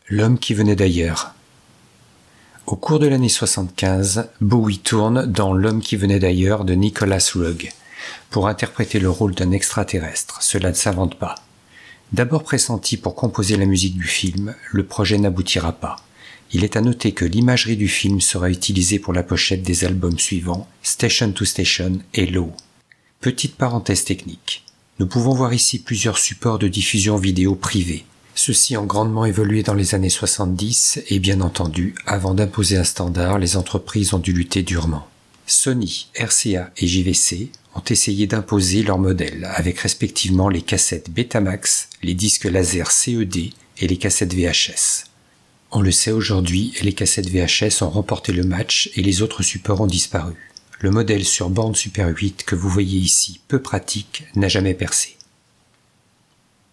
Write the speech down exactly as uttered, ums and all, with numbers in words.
L'homme qui venait d'ailleurs. Au cours de l'année soixante-quinze, Bowie tourne dans L'homme qui venait d'ailleurs de Nicholas Roeg pour interpréter le rôle d'un extraterrestre. Cela ne s'invente pas. D'abord pressenti pour composer la musique du film, le projet n'aboutira pas. Il est à noter que l'imagerie du film sera utilisée pour la pochette des albums suivants, Station to Station et Low. Petite parenthèse technique. Nous pouvons voir ici plusieurs supports de diffusion vidéo privés. Ceux-ci ont grandement évolué dans les années soixante-dix et bien entendu, avant d'imposer un standard, les entreprises ont dû lutter durement. Sony, R C A et J V C ont essayé d'imposer leurs modèles avec respectivement les cassettes Betamax, les disques laser C E D et les cassettes V H S. On le sait aujourd'hui, les cassettes V H S ont remporté le match et les autres supports ont disparu. Le modèle sur borne Super huit que vous voyez ici, peu pratique, n'a jamais percé.